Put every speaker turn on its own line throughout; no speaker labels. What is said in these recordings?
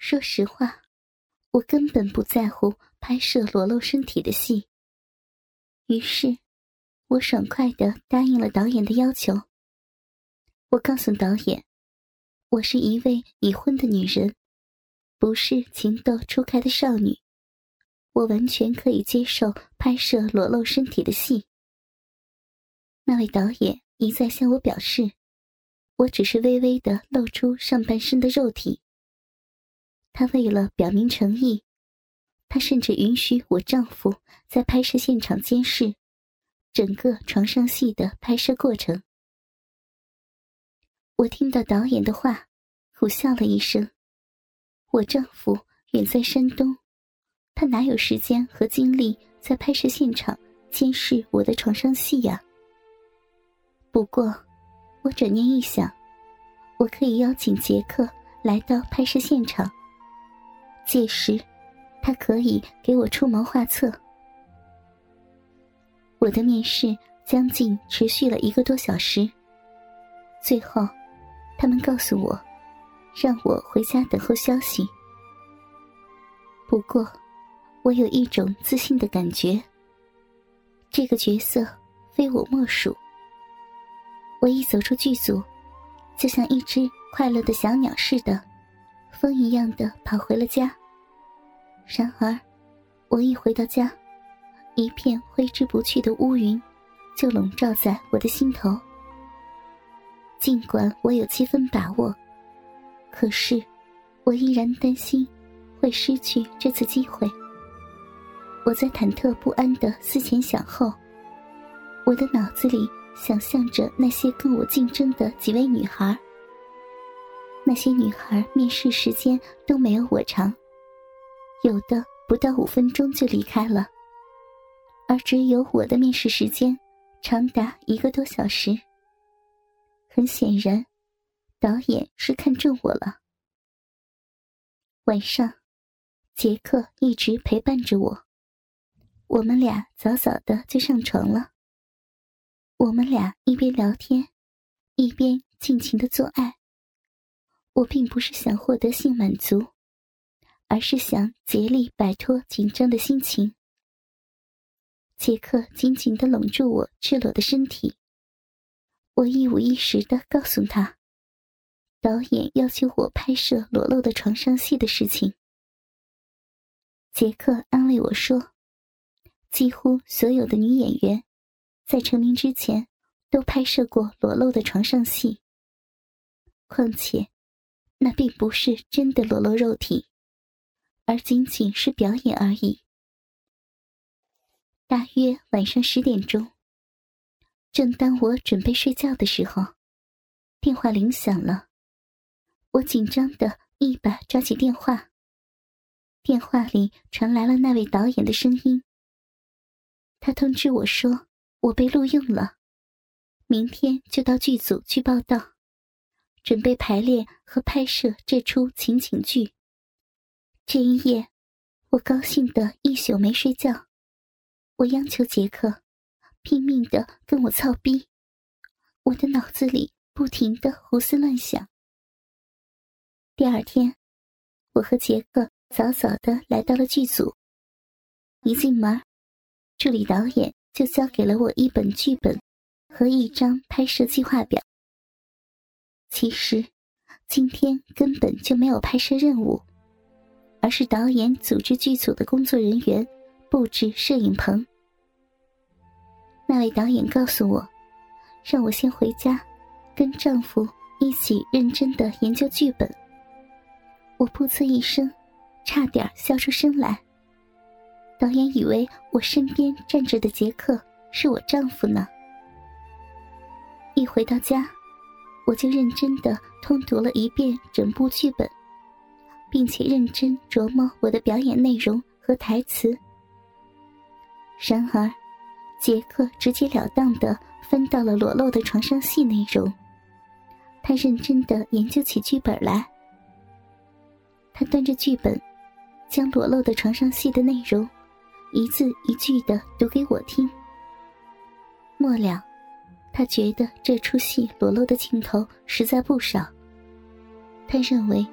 说实话，我根本不在乎拍摄裸露身体的戏。于是，我爽快地答应了导演的要求。我告诉导演，我是一位已婚的女人，不是情窦初开的少女，我完全可以接受拍摄裸露身体的戏。那位导演一再向我表示，我只是微微地露出上半身的肉体。他为了表明诚意，他甚至允许我丈夫在拍摄现场监视整个床上戏的拍摄过程。我听到导演的话，苦笑了一声。我丈夫远在山东，他哪有时间和精力在拍摄现场监视我的床上戏呀？不过，我转念一想，我可以邀请杰克来到拍摄现场，届时他可以给我出谋划策。我的面试将近持续了1个多小时，最后他们告诉我，让我回家等候消息。不过，我有一种自信的感觉，这个角色非我莫属。我一走出剧组，就像一只快乐的小鸟似的，风一样的跑回了家。然而，我一回到家，一片挥之不去的乌云就笼罩在我的心头。尽管我有7分把握，可是我依然担心会失去这次机会。我在忐忑不安地思前想后，我的脑子里想象着那些跟我竞争的几位女孩。那些女孩面试时间都没有我长，有的不到5分钟就离开了，而只有我的面试时间长达1个多小时。很显然，导演是看中我了。晚上，杰克一直陪伴着我，我们俩早早的就上床了。我们俩一边聊天，一边尽情的做爱。我并不是想获得性满足，而是想竭力摆脱紧张的心情。杰克紧紧地拢住我赤裸的身体，我一五一十地告诉他，导演要求我拍摄裸露的床上戏的事情。杰克安慰我说，几乎所有的女演员在成名之前都拍摄过裸露的床上戏，况且那并不是真的裸露肉体，而仅仅是表演而已。大约晚上10点钟，正当我准备睡觉的时候，电话铃响了。我紧张地一把抓起电话，电话里传来了那位导演的声音。他通知我说，我被录用了，明天就到剧组去报到，准备排练和拍摄这出情景剧。这一夜，我高兴得一宿没睡觉。我央求杰克拼命地跟我操逼，我的脑子里不停地胡思乱想。第二天，我和杰克早早地来到了剧组。一进门，助理导演就交给了我一本剧本和一张拍摄计划表。其实，今天根本就没有拍摄任务，而是导演组织剧组的工作人员布置摄影棚。那位导演告诉我，让我先回家，跟丈夫一起认真地研究剧本。我噗呲一声，差点笑出声来。导演以为我身边站着的杰克是我丈夫呢。一回到家，我就认真地通读了一遍整部剧本，并且认真琢磨我的表演内容和台词。然而，杰克直截了当地翻到了裸露的床上戏内容，他认真地研究起剧本来。他端着剧本，将裸露的床上戏的内容一字一句地读给我听。末了，他觉得这出戏裸露的镜头实在不少，他认为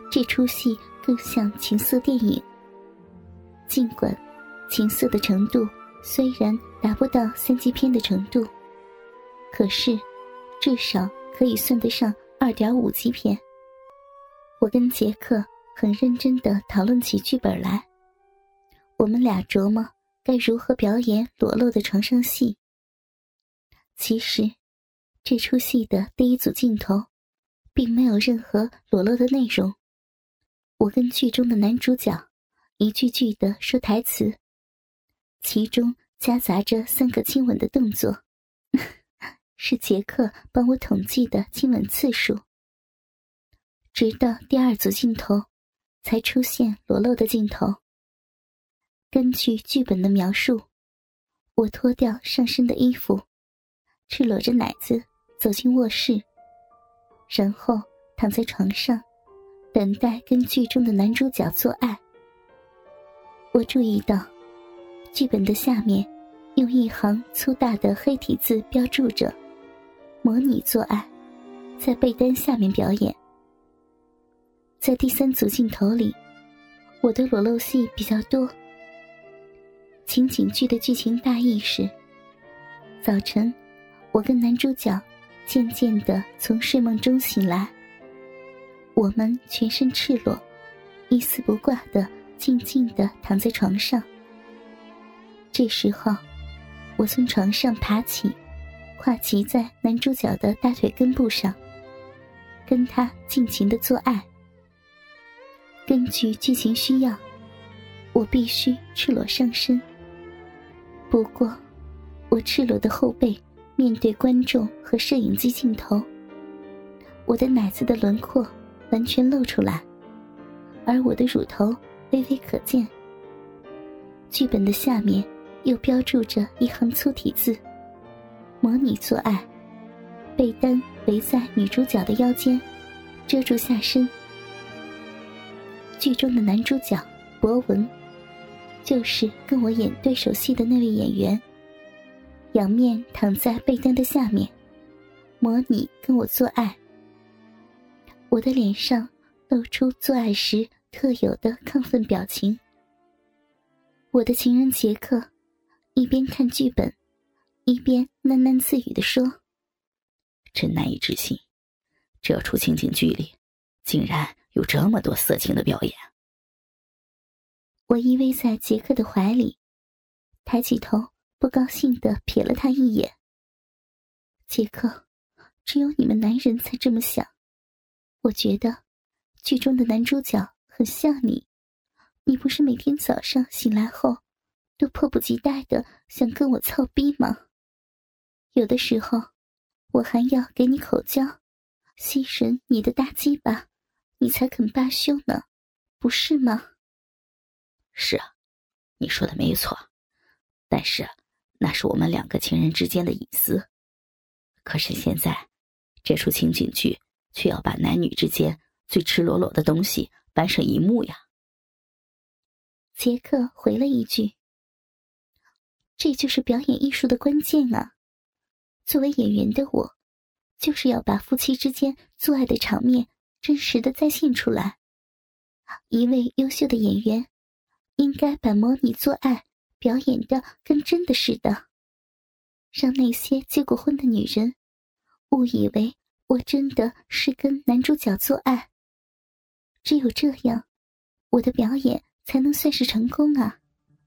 这出戏更像情色电影。尽管情色的程度虽然达不到3级片的程度，可是至少可以算得上2.5级片。我跟杰克很认真地讨论起剧本来，我们俩琢磨该如何表演裸露的床上戏。其实这出戏的第一组镜头并没有任何裸露的内容，我跟剧中的男主角一句句地说台词，其中夹杂着3个亲吻的动作是杰克帮我统计的亲吻次数。直到第2组镜头才出现裸露的镜头。根据剧本的描述，我脱掉上身的衣服，赤裸着奶子走进卧室，然后躺在床上等待跟剧中的男主角做爱。我注意到剧本的下面用一行粗大的黑体字标注着模拟做爱，在被单下面表演。在第3组镜头里，我的裸露戏比较多。情景剧的剧情大意是，早晨我跟男主角渐渐地从睡梦中醒来，我们全身赤裸，一丝不挂地静静地躺在床上。这时候我从床上爬起，跨骑在男主角的大腿根部上，跟他尽情地做爱。根据剧情需要，我必须赤裸上身。不过我赤裸的后背面对观众和摄影机镜头，我的奶子的轮廓完全露出来，而我的乳头微微可见。剧本的下面又标注着一行粗体字，模拟做爱，被单围在女主角的腰间，遮住下身。剧中的男主角博文就是跟我演对手戏的那位演员，仰面躺在被单的下面，模拟跟我做爱。我的脸上露出做爱时特有的亢奋表情。我的情人杰克一边看剧本，一边喃喃自语地说：
真难以置信，这出情景剧里竟然有这么多色情的表演。
我依偎在杰克的怀里，抬起头不高兴地瞥了他一眼。杰克，只有你们男人才这么想。我觉得剧中的男主角很像你，你不是每天早上醒来后都迫不及待地想跟我操逼吗？有的时候我还要给你口交，吸吮你的大鸡巴，你才肯罢休呢，不是吗？
是啊，你说的没错，但是那是我们2个情人之间的隐私。可是现在这出情景剧却要把男女之间最赤裸裸的东西搬上荧幕呀。
杰克回了一句：这就是表演艺术的关键啊！作为演员的我，就是要把夫妻之间做爱的场面真实的再现出来。一位优秀的演员应该把模拟做爱表演得跟真的似的，让那些结过婚的女人误以为我真的是跟男主角做爱。只有这样，我的表演才能算是成功啊。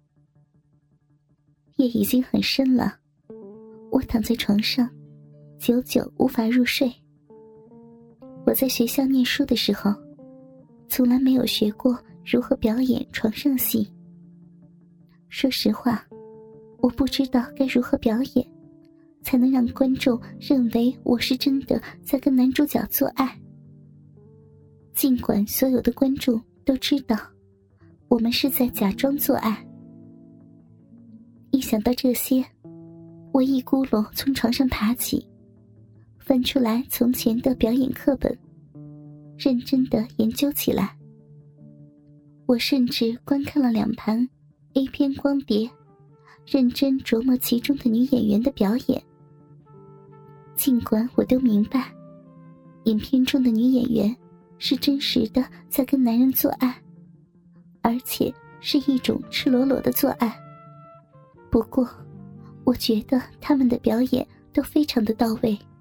夜已经很深了，我躺在床上久久无法入睡。我在学校念书的时候从来没有学过如何表演床上戏。说实话，我不知道该如何表演才能让观众认为我是真的在跟男主角做爱。尽管所有的观众都知道我们是在假装做爱。一想到这些，我一咕噜从床上爬起，翻出来从前的表演课本，认真地研究起来。我甚至观看了2盘 A 片光碟，认真琢磨其中的女演员的表演。尽管我都明白，影片中的女演员是真实的在跟男人做爱，而且是一种赤裸裸的做爱。不过我觉得他们的表演都非常的到位，